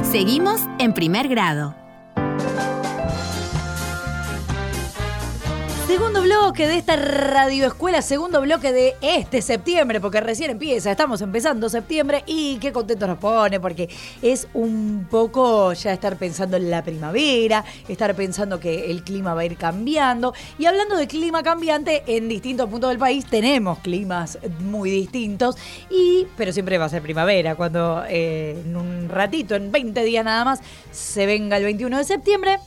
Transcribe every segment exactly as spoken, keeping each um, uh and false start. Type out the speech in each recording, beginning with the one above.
Seguimos en Primer Grado. Segundo bloque de esta radioescuela, segundo bloque de este septiembre, porque recién empieza, estamos empezando septiembre y qué contento nos pone, porque es un poco ya estar pensando en la primavera, estar pensando que el clima va a ir cambiando. Y hablando de clima cambiante, en distintos puntos del país tenemos climas muy distintos, y pero siempre va a ser primavera, cuando eh, en un ratito, en veinte días nada más, se venga el veintiuno de septiembre.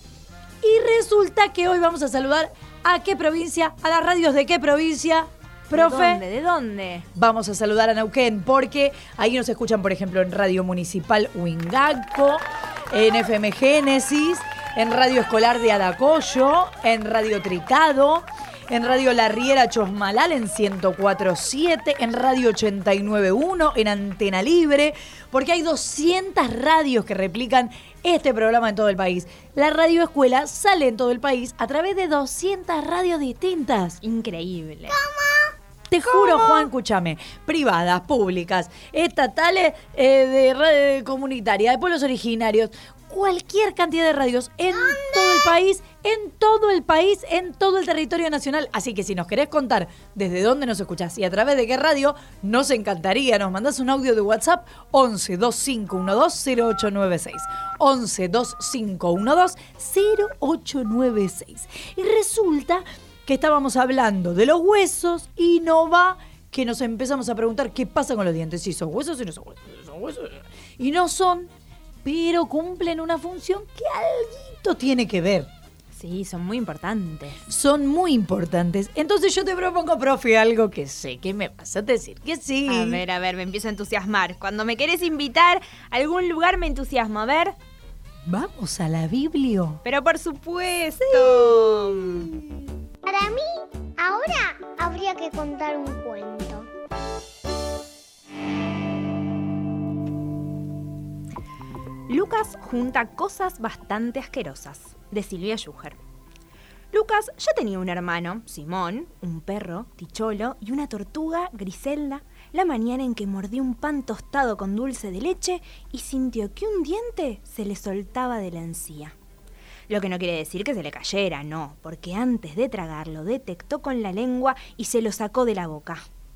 Y resulta que hoy vamos a saludar ¿a qué provincia? ¿A las radios de qué provincia? Profe. ¿De dónde? ¿De dónde? Vamos a saludar a Neuquén porque ahí nos escuchan, por ejemplo, en Radio Municipal Huingalco, en F M Génesis, en Radio Escolar de Adacoyo, en Radio Tricado, en Radio La Riera Chosmalal en ciento cuatro punto siete, en Radio ochenta y nueve punto uno, en Antena Libre, porque hay doscientas radios que replican este programa en todo el país. La radioescuela sale en todo el país a través de doscientas radios distintas. Increíble. ¿Cómo? Te juro, ¿Cómo? Juan, escúchame. Privadas, públicas, estatales, eh, de red comunitaria, de pueblos originarios. Cualquier cantidad de radios en ¿Dónde? todo el país, en todo el país, en todo el territorio nacional. Así que si nos querés contar desde dónde nos escuchás y a través de qué radio, nos encantaría. Nos mandás un audio de WhatsApp once veinticinco doce cero ocho nueve seis. once veinticinco doce cero ocho nueve seis. Y resulta que estábamos hablando de los huesos y no va que nos empezamos a preguntar qué pasa con los dientes. Si son huesos y no son huesos. Son huesos y no son... pero cumplen una función que alguito tiene que ver. Sí, son muy importantes. Son muy importantes. Entonces yo te propongo, profe, algo que sé que me vas a decir que sí. A ver, a ver, me empiezo a entusiasmar. Cuando me querés invitar a algún lugar me entusiasmo. A ver. ¿Vamos a la Biblia? Pero por supuesto. Sí. Para mí, ahora habría que contar un cuento. Lucas junta cosas bastante asquerosas, de Silvia Yuger. Lucas ya tenía un hermano, Simón, un perro, Ticholo, y una tortuga, Griselda, la mañana en que mordió un pan tostado con dulce de leche y sintió que un diente se le soltaba de la encía. Lo que no quiere decir que se le cayera, no, porque antes de tragarlo detectó con la lengua y se lo sacó de la boca.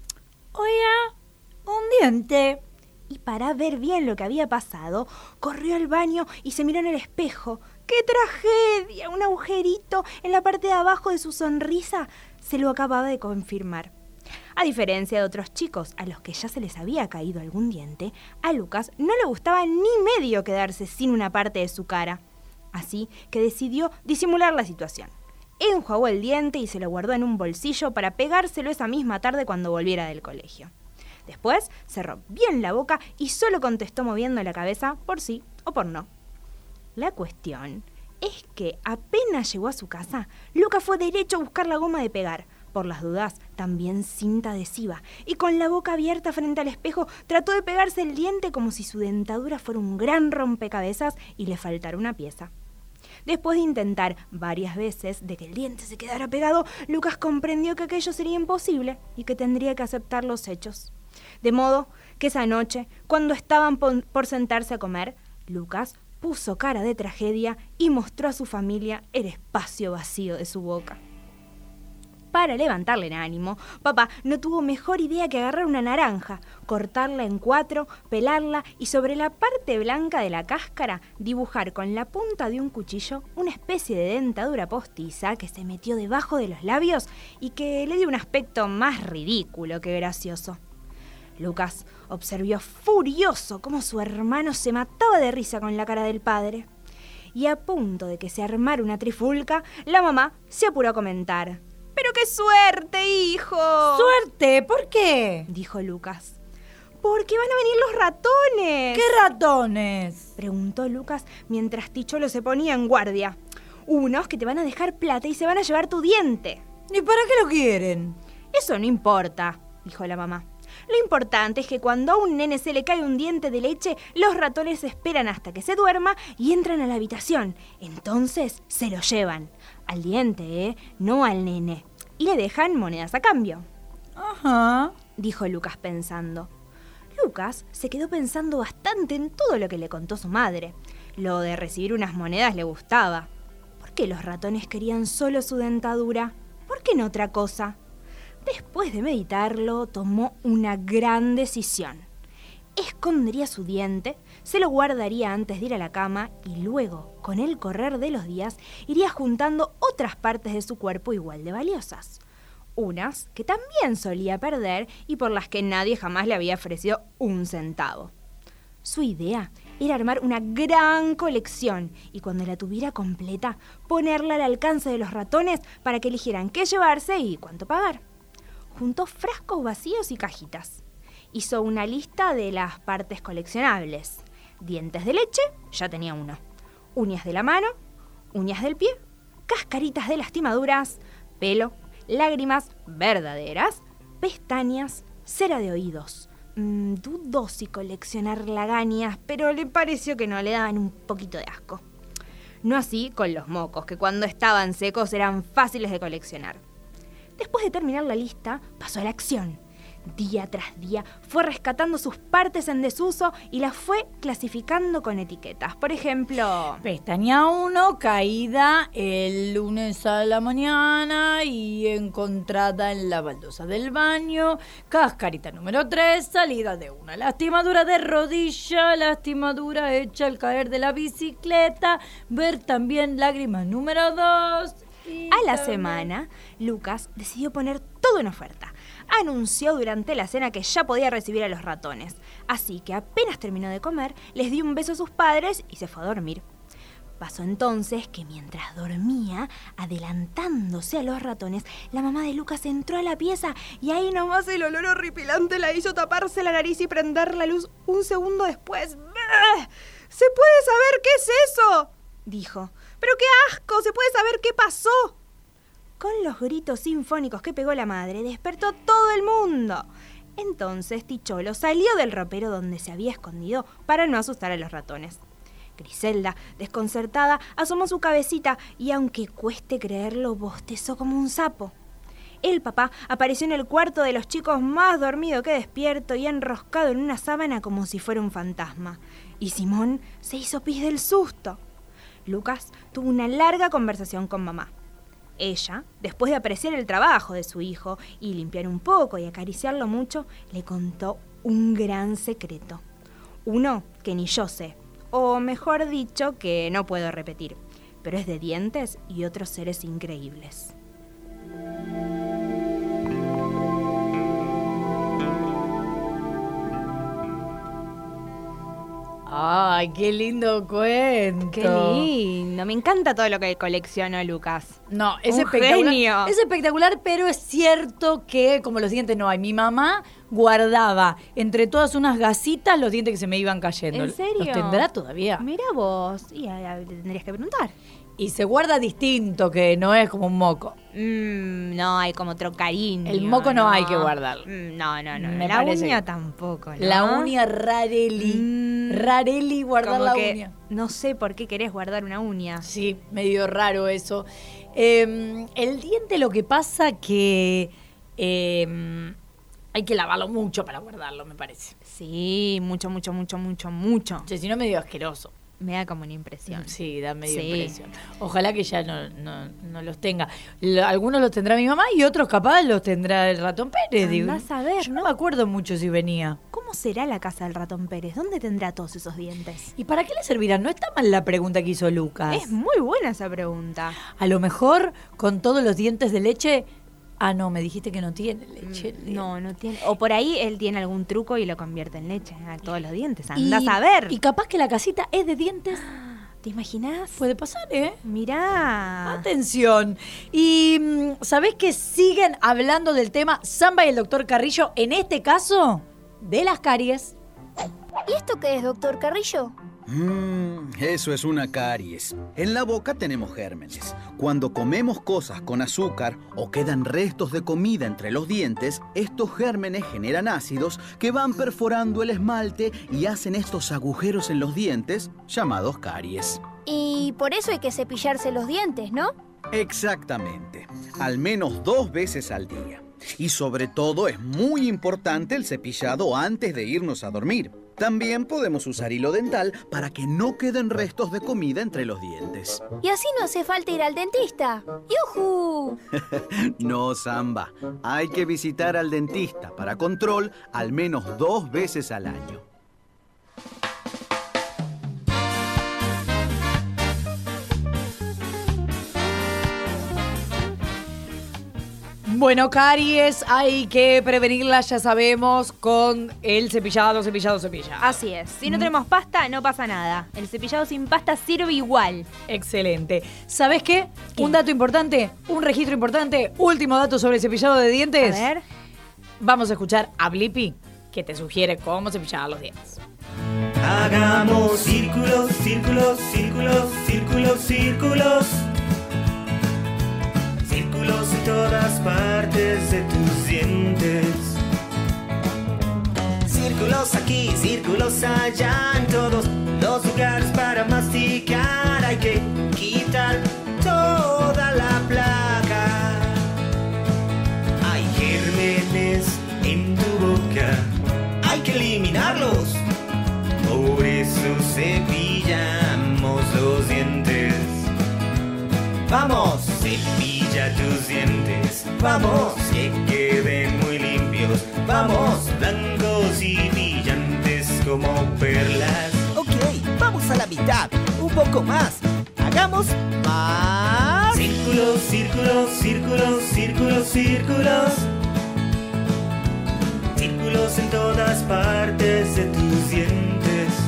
Oiga, un diente. Y para ver bien lo que había pasado, corrió al baño y se miró en el espejo. ¡Qué tragedia! Un agujerito en la parte de abajo de su sonrisa se lo acababa de confirmar. A diferencia de otros chicos a los que ya se les había caído algún diente, a Lucas no le gustaba ni medio quedarse sin una parte de su cara. Así que decidió disimular la situación. Enjuagó el diente y se lo guardó en un bolsillo para pegárselo esa misma tarde cuando volviera del colegio. Después cerró bien la boca y solo contestó moviendo la cabeza por sí o por no. La cuestión es que apenas llegó a su casa, Lucas fue derecho a buscar la goma de pegar. Por las dudas, también cinta adhesiva. Y con la boca abierta frente al espejo, trató de pegarse el diente como si su dentadura fuera un gran rompecabezas y le faltara una pieza. Después de intentar varias veces de que el diente se quedara pegado, Lucas comprendió que aquello sería imposible y que tendría que aceptar los hechos. De modo que esa noche, cuando estaban por sentarse a comer, Lucas puso cara de tragedia y mostró a su familia el espacio vacío de su boca. Para levantarle el ánimo, papá no tuvo mejor idea que agarrar una naranja, cortarla en cuatro, pelarla y sobre la parte blanca de la cáscara dibujar con la punta de un cuchillo una especie de dentadura postiza que se metió debajo de los labios y que le dio un aspecto más ridículo que gracioso. Lucas observó furioso cómo su hermano se mataba de risa con la cara del padre. Y a punto de que se armara una trifulca, la mamá se apuró a comentar. ¡Pero qué suerte, hijo! ¿Suerte? ¿Por qué? Dijo Lucas. ¡Porque van a venir los ratones! ¿Qué ratones? Preguntó Lucas mientras Ticholo se ponía en guardia. Unos que te van a dejar plata y se van a llevar tu diente. ¿Y para qué lo quieren? Eso no importa, dijo la mamá. Lo importante es que cuando a un nene se le cae un diente de leche, los ratones esperan hasta que se duerma y entran a la habitación. Entonces se lo llevan. Al diente, ¿eh? No al nene. Y le dejan monedas a cambio. Ajá, dijo Lucas pensando. Lucas se quedó pensando bastante en todo lo que le contó su madre. Lo de recibir unas monedas le gustaba. ¿Por qué los ratones querían solo su dentadura? ¿Por qué no otra cosa? Después de meditarlo, tomó una gran decisión. Escondería su diente, se lo guardaría antes de ir a la cama y luego, con el correr de los días, iría juntando otras partes de su cuerpo igual de valiosas. Unas que también solía perder y por las que nadie jamás le había ofrecido un centavo. Su idea era armar una gran colección y cuando la tuviera completa, ponerla al alcance de los ratones para que eligieran qué llevarse y cuánto pagar. Juntó frascos vacíos y cajitas. Hizo una lista de las partes coleccionables. Dientes de leche, ya tenía uno. Uñas de la mano, uñas del pie, cascaritas de lastimaduras, pelo, lágrimas verdaderas, pestañas, cera de oídos. Mm, dudó si coleccionar lagañas, pero le pareció que no, le daban un poquito de asco. No así con los mocos, que cuando estaban secos eran fáciles de coleccionar. Después de terminar la lista, pasó a la acción. Día tras día fue rescatando sus partes en desuso y las fue clasificando con etiquetas. Por ejemplo... Pestaña uno, caída el lunes a la mañana y encontrada en la baldosa del baño. Cascarita número tres, salida de una lastimadura de rodilla, lastimadura hecha al caer de la bicicleta. Ver también lágrima número dos. A la semana, Lucas decidió poner todo en oferta. Anunció durante la cena que ya podía recibir a los ratones. Así que apenas terminó de comer, les dio un beso a sus padres y se fue a dormir. Pasó entonces que mientras dormía, adelantándose a los ratones, la mamá de Lucas entró a la pieza y ahí nomás el olor horripilante la hizo taparse la nariz y prender la luz un segundo después. ¿Se puede saber qué es eso?, dijo. ¡Pero qué asco! ¿Se puede saber qué pasó? Con los gritos sinfónicos que pegó la madre, despertó todo el mundo. Entonces Ticholo salió del ropero donde se había escondido para no asustar a los ratones. Griselda, desconcertada, asomó su cabecita y, aunque cueste creerlo, bostezó como un sapo. El papá apareció en el cuarto de los chicos más dormido que despierto y enroscado en una sábana como si fuera un fantasma. Y Simón se hizo pis del susto. Lucas tuvo una larga conversación con mamá. Ella, después de apreciar el trabajo de su hijo y limpiar un poco y acariciarlo mucho, le contó un gran secreto. Uno que ni yo sé, o mejor dicho, que no puedo repetir, pero es de dientes y otros seres increíbles. ¡Ay, qué lindo cuento! ¡Qué lindo! Me encanta todo lo que coleccionó Lucas. No, es Un espectacular. genio. Es espectacular, pero es cierto que como los dientes no hay. Mi mamá guardaba entre todas unas gasitas los dientes que se me iban cayendo. ¿En serio? ¿Los tendrá todavía? Mira vos. Y a, a, te tendrías que preguntar. Y se guarda distinto, que no es como un moco. Mm, no, hay como otro cariño. El moco no, hay que guardarlo. Mm, no, no, no. Me la parece uña que- tampoco, ¿no? La uña rareli. Mm, Rareli guardar como la que uña. No sé por qué querés guardar una uña. Sí, medio raro eso. Eh, el diente lo que pasa que eh, hay que lavarlo mucho para guardarlo, me parece. Sí, mucho, mucho, mucho, mucho, mucho. O sea, si no, medio asqueroso. Me da como una impresión. Sí, da medio Sí. impresión. Ojalá que ya no, no, no los tenga. L- algunos los tendrá mi mamá y otros capaz los tendrá el ratón Pérez. digo. Andás a ver, Yo ¿no? no me acuerdo mucho si venía. ¿Cómo será la casa del ratón Pérez? ¿Dónde tendrá todos esos dientes? ¿Y para qué le servirán? No está mal la pregunta que hizo Lucas. Es muy buena esa pregunta. A lo mejor con todos los dientes de leche. Ah, no, me dijiste que no tiene leche. el diente. No, no tiene. O por ahí él tiene algún truco y lo convierte en leche a todos los dientes. Y- Andás a ver. Y capaz que la casita es de dientes. ¿Te imaginas? Puede pasar, ¿eh? Mirá. Atención. Y mm, ¿sabés que siguen hablando del tema Samba y el doctor Carrillo? En este caso, de las caries. ¿Y esto qué es, doctor Carrillo? Mmm, eso es una caries. En la boca tenemos gérmenes. Cuando comemos cosas con azúcar o quedan restos de comida entre los dientes, estos gérmenes generan ácidos que van perforando el esmalte y hacen estos agujeros en los dientes llamados caries. Y por eso hay que cepillarse los dientes, ¿no? Exactamente. Al menos dos veces al día. Y sobre todo es muy importante el cepillado antes de irnos a dormir. También podemos usar hilo dental para que no queden restos de comida entre los dientes. Y así no hace falta ir al dentista. ¡Yujú! No, Samba. Hay que visitar al dentista para control al menos dos veces al año. Bueno, caries hay que prevenirlas, ya sabemos, con el cepillado, cepillado, cepillado. Así es. Si no tenemos pasta, no pasa nada. El cepillado sin pasta sirve igual. Excelente. ¿Sabés qué? ¿Qué? Un dato importante, un registro importante, último dato sobre el cepillado de dientes. A ver. Vamos a escuchar a Blippi, que te sugiere cómo cepillar los dientes. Hagamos círculos, círculos, círculos, círculos, círculos. Círculos en todas partes de tus dientes. Círculos aquí, círculos allá, en todos los lugares para masticar. Hay que quitar toda la placa. Hay gérmenes en tu boca, hay que eliminarlos. Por eso cepillamos los dientes. Vamos, cepilla tus dientes. Vamos, que queden muy limpios. Vamos, blancos y brillantes como perlas. Ok, vamos a la mitad. Un poco más. Hagamos más. Círculos, círculos, círculos, círculos, círculos. Círculos en todas partes de tus dientes.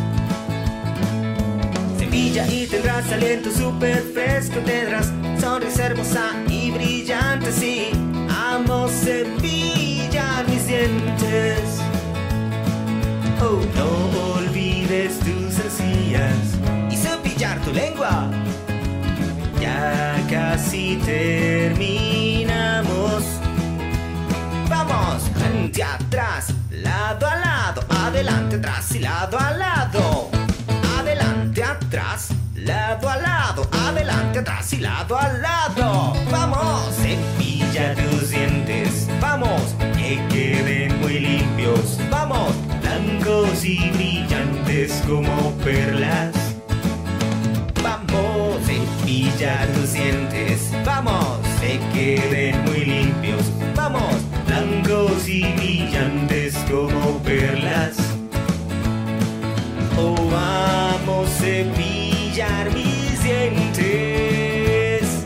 Cepilla y tendrás aliento súper fresco. Tendrás sonrisa hermosa y brillante. Sí, amo cepillar mis dientes. Oh, no olvides tus encías y cepillar tu lengua. Ya casi terminamos. Vamos, frente atrás, lado a lado, adelante, atrás y lado a lado. Adelante, atrás, lado a lado, adelante, atrás y lado a lado. Vamos, cepilla tus dientes. Vamos, que queden muy limpios. Vamos, blancos y brillantes como perlas. Vamos, cepilla tus dientes. Vamos, que queden muy limpios. Vamos, blancos y brillantes como perlas. Oh, vamos a cepillar mis dientes.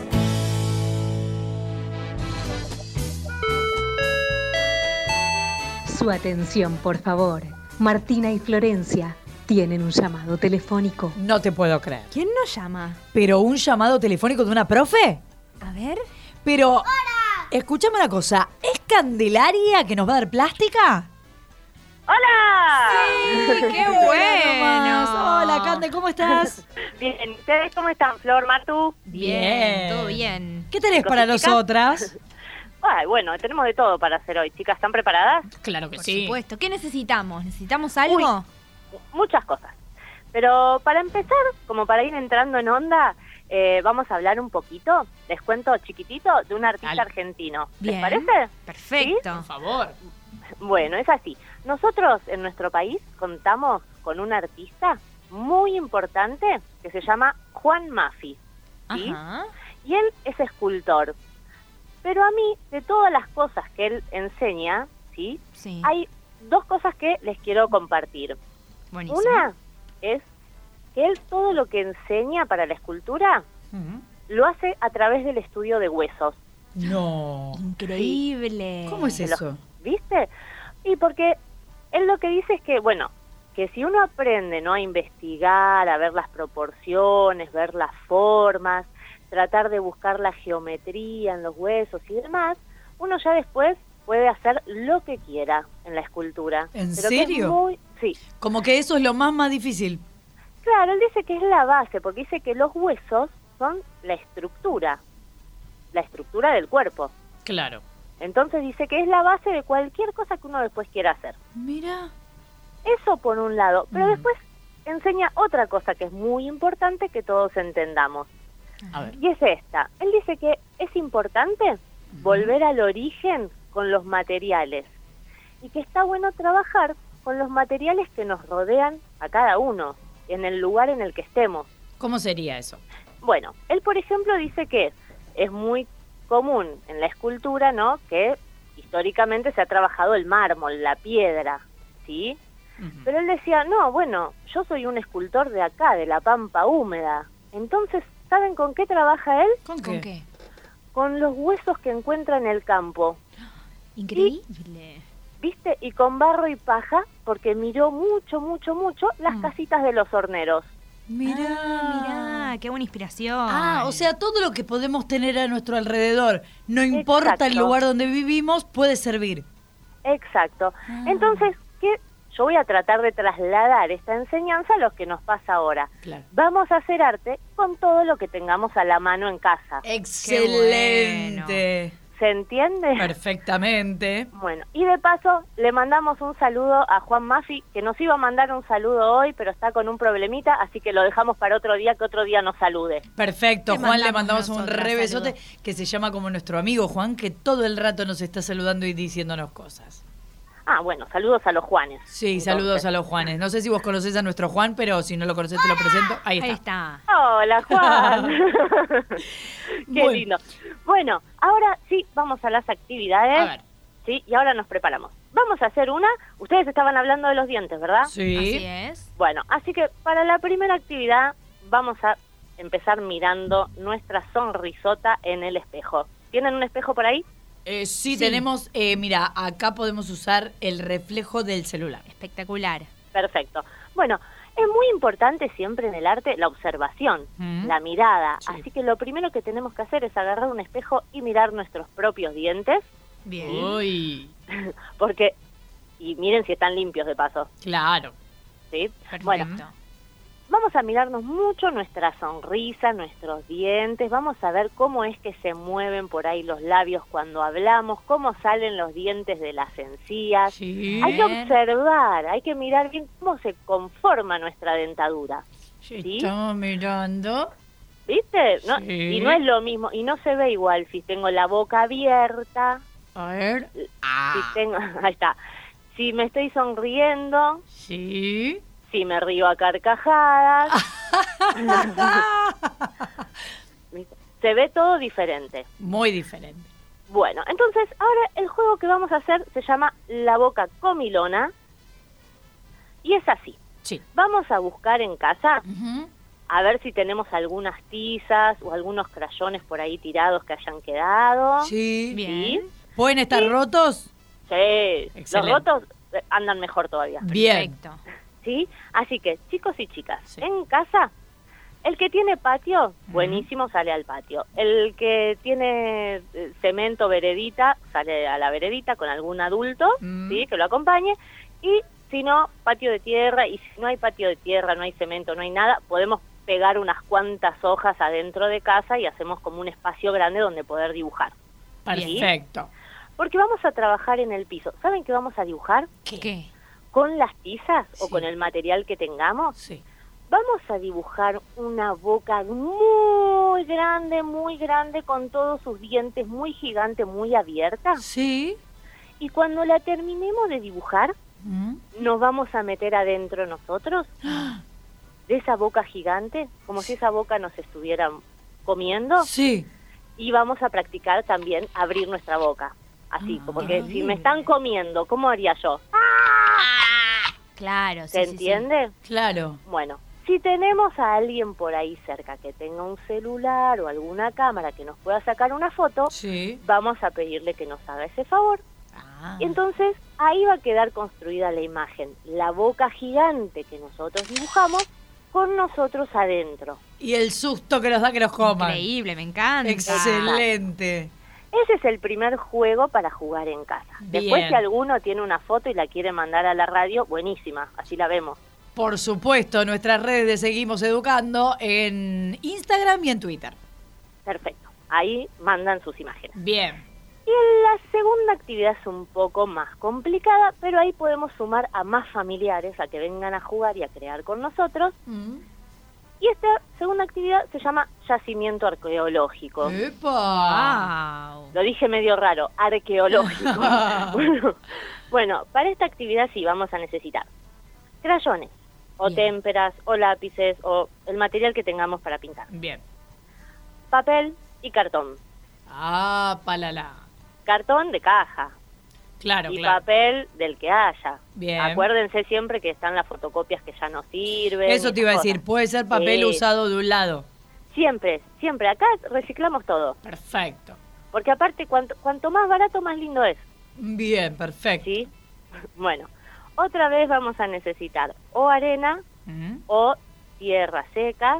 Su atención, por favor. Martina y Florencia tienen un llamado telefónico. No te puedo creer. ¿Quién nos llama? ¿Pero un llamado telefónico de una profe? A ver. Pero, escúchame una cosa. ¿Es Candelaria que nos va a dar plástica? ¡Hola! Sí, qué bueno. Hola, Cande, ¿cómo estás? Bien, ¿ustedes cómo están, Flor, Martu? Bien, todo bien. ¿Qué tenés para nosotras? Ay, bueno, tenemos de todo para hacer hoy. Chicas, ¿están preparadas? Claro que Por sí. supuesto. ¿Qué necesitamos? ¿Necesitamos algo? Uy, muchas cosas. Pero para empezar, como para ir entrando en onda, eh, vamos a hablar un poquito, les cuento chiquitito, de un artista Dale. argentino. Bien. ¿Les parece? Perfecto. Por favor. Bueno, es así. Nosotros en nuestro país contamos con un artista muy importante que se llama Juan Maffis, ¿sí? Ajá. Y él es escultor. Pero a mí, de todas las cosas que él enseña, ¿sí? Sí. Hay dos cosas que les quiero compartir. Buenísimo. Una es que él todo lo que enseña para la escultura Uh-huh. lo hace a través del estudio de huesos. No. Increíble. ¿Cómo es Se lo- eso? ¿Viste? Y porque él lo que dice es que, bueno, que si uno aprende, ¿no?, a investigar, a ver las proporciones, ver las formas, tratar de buscar la geometría en los huesos y demás, uno ya después puede hacer lo que quiera en la escultura. ¿En Pero que es serio? muy- sí. Como que eso es lo más más difícil. Claro, él dice que es la base, porque dice que los huesos son la estructura, la estructura del cuerpo. Claro. Entonces dice que es la base de cualquier cosa que uno después quiera hacer. Mira. Eso por un lado, pero Mm. después enseña otra cosa que es muy importante que todos entendamos. A ver. Y es esta. Él dice que es importante volver al origen con los materiales y que está bueno trabajar con los materiales que nos rodean a cada uno, en el lugar en el que estemos. ¿Cómo sería eso? Bueno, él, por ejemplo, dice que es muy común en la escultura, ¿no?, que históricamente se ha trabajado el mármol, la piedra, ¿sí? Uh-huh. Pero él decía, no, bueno, yo soy un escultor de acá, de la pampa húmeda. Entonces, ¿saben con qué trabaja él? ¿Con qué? ¿Con qué? Con los huesos que encuentra en el campo. Increíble. Y, ¿viste? Y con barro y paja, porque miró mucho, mucho, mucho las mm. casitas de los horneros. Mirá, ah, mirá, qué buena inspiración. Ah, o sea, todo lo que podemos tener a nuestro alrededor, no importa Exacto. el lugar donde vivimos, puede servir. Exacto. Ah. Entonces, ¿qué? Yo voy a tratar de trasladar esta enseñanza a lo que nos pasa ahora. Claro. Vamos a hacer arte con todo lo que tengamos a la mano en casa. ¡Excelente! ¿Se entiende? Perfectamente. Bueno, y de paso le mandamos un saludo a Juan Maffi, que nos iba a mandar un saludo hoy, pero está con un problemita, así que lo dejamos para otro día, que otro día nos salude. Perfecto, Juan, le mandamos un re besote, que se llama como nuestro amigo Juan, que todo el rato nos está saludando y diciéndonos cosas. Ah, bueno, saludos a los Juanes. Sí, entonces. Saludos a los Juanes. No sé si vos conocés a nuestro Juan, pero si no lo conocés te lo presento. Ahí está. Ahí está. Hola, Juan. Qué bueno. Lindo. Bueno, ahora sí, vamos a las actividades. A ver. Sí, y ahora nos preparamos. Vamos a hacer una. Ustedes estaban hablando de los dientes, ¿verdad? Sí. Así es. Bueno, así que para la primera actividad vamos a empezar mirando nuestra sonrisota en el espejo. ¿Tienen un espejo por ahí? Eh, sí, sí, tenemos, eh, mira, acá podemos usar el reflejo del celular. Espectacular. Perfecto. Bueno, es muy importante siempre en el arte la observación, mm. la mirada. Sí. Así que lo primero que tenemos que hacer es agarrar un espejo y mirar nuestros propios dientes. Bien. Uy. Porque, y miren si están limpios de paso. Claro. ¿Sí? Perfecto. Bueno, vamos a mirarnos mucho nuestra sonrisa, nuestros dientes, vamos a ver cómo es que se mueven por ahí los labios cuando hablamos, cómo salen los dientes de las encías. Sí. Hay que observar, hay que mirar bien cómo se conforma nuestra dentadura. Sí, ¿sí? Estamos mirando. ¿Viste? ¿No? Sí. Y no es lo mismo, y no se ve igual si tengo la boca abierta. A ver. Si Ah. tengo, ahí está. Si me estoy sonriendo. Sí. Si me río a carcajadas. Se ve todo diferente. Muy diferente. Bueno, entonces ahora el juego que vamos a hacer se llama La Boca Comilona. Y es así. Sí. Vamos a buscar en casa, uh-huh. a ver si tenemos algunas tizas o algunos crayones por ahí tirados que hayan quedado. Sí. Bien. ¿Pueden estar ¿Sí? rotos? Sí. Excelente. Los rotos andan mejor todavía. Bien. Perfecto. ¿Sí? Así que, chicos y chicas, sí. en casa, el que tiene patio, buenísimo, uh-huh. sale al patio. El que tiene eh, cemento, veredita, sale a la veredita con algún adulto, uh-huh. ¿sí? Que lo acompañe. Y si no, patio de tierra. Y si no hay patio de tierra, no hay cemento, no hay nada, podemos pegar unas cuantas hojas adentro de casa y hacemos como un espacio grande donde poder dibujar. Perfecto. ¿Sí? Porque vamos a trabajar en el piso. ¿Saben qué vamos a dibujar? ¿Qué? ¿Qué? Con las tizas Sí. o con el material que tengamos, sí. vamos a dibujar una boca muy grande, muy grande, con todos sus dientes muy gigante, muy abierta. Sí. Y cuando la terminemos de dibujar, ¿Mm? nos vamos a meter adentro nosotros de esa boca gigante, como si esa boca nos estuviera comiendo. Sí. Y vamos a practicar también abrir nuestra boca. Así, Ah, como que bien. si me están comiendo, ¿cómo haría yo? Claro, sí, ¿Se sí, entiende? sí. Claro. Bueno, si tenemos a alguien por ahí cerca que tenga un celular o alguna cámara que nos pueda sacar una foto, Sí. vamos a pedirle que nos haga ese favor. Ah. Y entonces ahí va a quedar construida la imagen, la boca gigante que nosotros dibujamos con nosotros adentro. Y el susto que nos da que nos coman. Increíble, me encanta. Excelente. Ese es el primer juego para jugar en casa. Bien. Después, si alguno tiene una foto y la quiere mandar a la radio, buenísima, así la vemos. Por supuesto, nuestras redes de Seguimos Educando en Instagram y en Twitter. Perfecto, ahí mandan sus imágenes. Bien. Y la segunda actividad es un poco más complicada, pero ahí podemos sumar a más familiares a que vengan a jugar y a crear con nosotros. Mm. Y esta segunda actividad se llama yacimiento arqueológico. ¡Epa! Lo dije medio raro, arqueológico. bueno, bueno, para esta actividad sí vamos a necesitar crayones, o Bien. témperas, o lápices, o el material que tengamos para pintar. Bien. Papel y cartón. Ah, palala. Cartón de caja. Claro, y claro. papel del que haya. Bien. Acuérdense siempre que están las fotocopias que ya no sirven. Eso te iba a esas decir, cosas. puede ser papel Sí. usado de un lado. Siempre, siempre. Acá reciclamos todo. Perfecto. Porque aparte, cuanto, cuanto más barato, más lindo es. Bien, perfecto. ¿Sí? Bueno, otra vez vamos a necesitar o arena, Ujú. o tierra seca,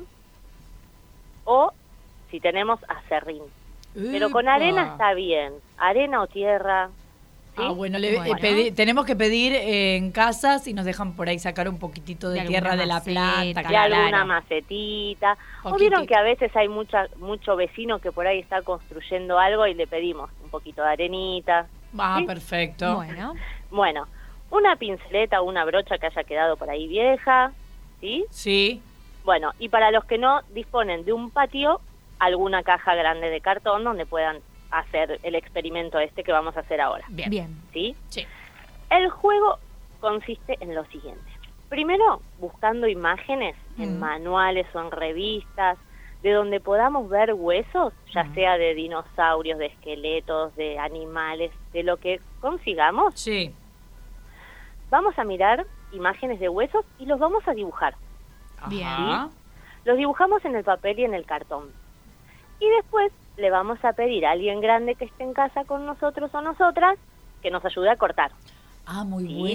o si tenemos acerrín. Pero con Epa. arena está bien. Arena o tierra. ¿sí? Ah, bueno, le- Bueno. eh, pedi- tenemos que pedir eh, en casa si nos dejan por ahí sacar un poquitito de, De tierra alguna de la maceta, planta. De claro. alguna macetita. O Poquitito. vieron que a veces hay mucha, mucho vecino que por ahí está construyendo algo y le pedimos un poquito de arenita. Ah, ¿sí? perfecto. Bueno, Bueno, una pinceleta o una brocha que haya quedado por ahí vieja, ¿sí? Sí. Bueno, y para los que no disponen de un patio, alguna caja grande de cartón donde puedan hacer el experimento este que vamos a hacer ahora, Bien. bien. ¿sí? Sí. El juego consiste en lo siguiente. Primero, buscando imágenes en Mm. manuales o en revistas, de donde podamos ver huesos, ya Mm. sea de dinosaurios, de esqueletos, de animales, de lo que consigamos. Sí. Vamos a mirar imágenes de huesos y los vamos a dibujar. Bien. Ajá. Los dibujamos en el papel y en el cartón. Y después le vamos a pedir a alguien grande que esté en casa con nosotros o nosotras que nos ayude a cortar. Ah, muy Sí.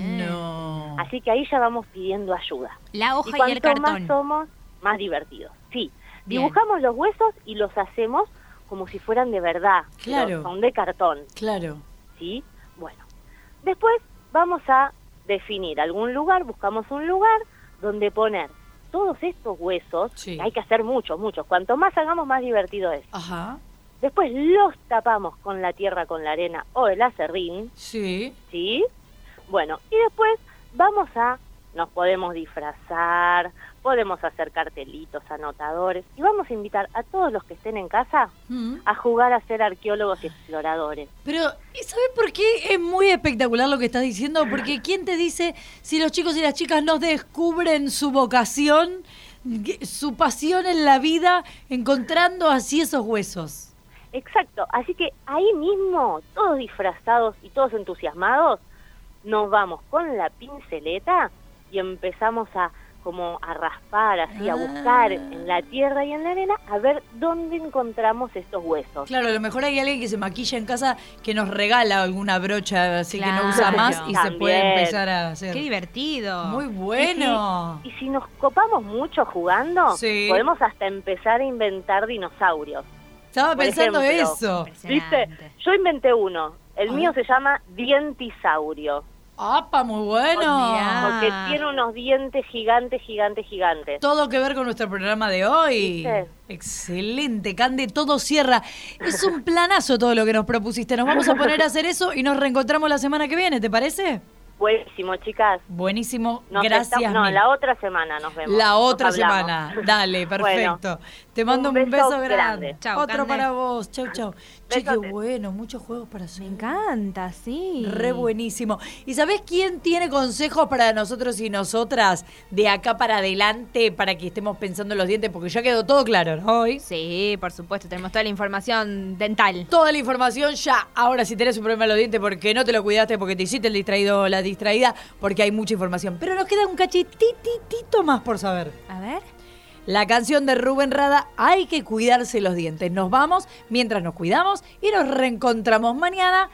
bueno. Así que ahí ya vamos pidiendo ayuda. La Y hoja y, cuanto el cartón. más somos, más divertidos. Sí, Bien. dibujamos los huesos y los hacemos como si fueran de verdad. Claro. pero son de cartón, Claro. ¿sí? Bueno, después vamos a definir algún lugar, buscamos un lugar donde poner todos estos huesos, Sí. que hay que hacer muchos, muchos. Cuanto más hagamos, más divertido es. Ajá. Después los tapamos con la tierra, con la arena o el acerrín, Sí. ¿sí? Bueno, y después vamos a, nos podemos disfrazar, podemos hacer cartelitos, anotadores, y vamos a invitar a todos los que estén en casa Mm. a jugar a ser arqueólogos y exploradores. Pero, ¿y sabes por qué es muy espectacular lo que estás diciendo? Porque ¿quién te dice si los chicos y las chicas no descubren su vocación, que- su pasión en la vida, encontrando así esos huesos? Exacto, así que ahí mismo, todos disfrazados y todos entusiasmados, nos vamos con la pinceleta y empezamos a como a raspar, así, a buscar en la tierra y en la arena, a ver dónde encontramos estos huesos. Claro, a lo mejor hay alguien que se maquilla en casa que nos regala alguna brocha así que no usa Claro. más y se puede También. empezar a hacer. Qué divertido. Muy bueno. Y si, y si nos copamos mucho jugando, Sí. podemos hasta empezar a inventar dinosaurios. Estaba Por pensando ejemplo. eso. ¿Viste? Yo inventé uno. El A mío ver. se llama dientisaurio. ¡Apa, muy bueno! Porque tiene unos dientes gigantes, gigantes, gigantes. Todo que ver con nuestro programa de hoy. ¿Viste? Excelente, Cande, todo cierra. Es un planazo todo lo que nos propusiste. Nos vamos a poner a hacer eso y nos reencontramos la semana que viene, ¿te parece? Buenísimo, chicas. Buenísimo, Nos gracias. estamos- no, mil. la otra semana nos vemos. La Nos otra hablamos. semana. Dale, perfecto. Bueno, Te mando un un beso, beso grande. grande. Chau, Otro Cande. para vos. Chau, chau. Che, qué Besote. bueno, muchos juegos para hacer. Me encanta, sí. Re buenísimo. ¿Y sabés quién tiene consejos para nosotros y nosotras de acá para adelante para que estemos pensando en los dientes? Porque ya quedó todo claro, ¿no? Hoy. Sí, por supuesto, tenemos toda la información dental. Toda la información ya. Ahora, si tenés un problema en los dientes porque no te lo cuidaste, porque te hiciste el distraído o la distraída, porque hay mucha información. Pero nos queda un cachititito más por saber. A ver. La canción de Rubén Rada, Hay que cuidarse los dientes. Nos vamos mientras nos cuidamos y nos reencontramos mañana.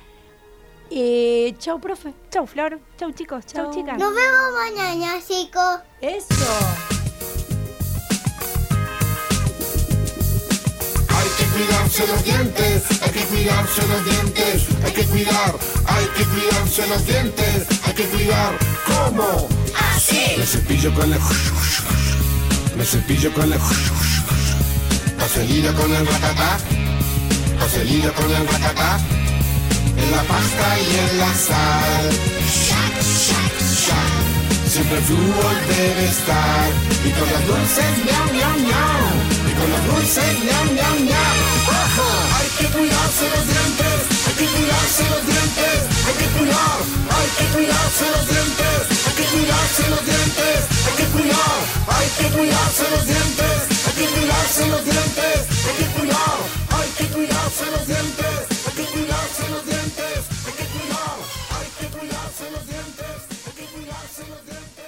Eh, chau, profe. Chau, Flor. Chau, chicos. Chau, Chau. chicas. Nos vemos mañana, chicos. Eso. Hay que cuidarse los dientes, hay que cuidarse los dientes, hay que cuidar, hay que cuidarse los dientes, hay que cuidar, ¿cómo? Así. Me cepillo con el me cepillo con el vaselina con el racatá, vaselina con el racatá, en la pasta y en la sal. Shac, shac, shac. siempre el fútbol debe estar. Y con los dulces, miau, miau, miau. Y con los dulces, miau, miau, miau. ¡Ojo! Hay que cuidarse los dientes, hay que cuidarse los dientes, hay que cuidar, hay que cuidarse los dientes, hay que cuidarse los dientes, hay que cuidar, hay que cuidarse los dientes, hay que cuidarse los dientes, hay que cuidar, hay que cuidarse los dientes, hay que cuidarse los dientes, hay que cuidar, hay que cuidarse los dientes, hay que cuidarse los dientes.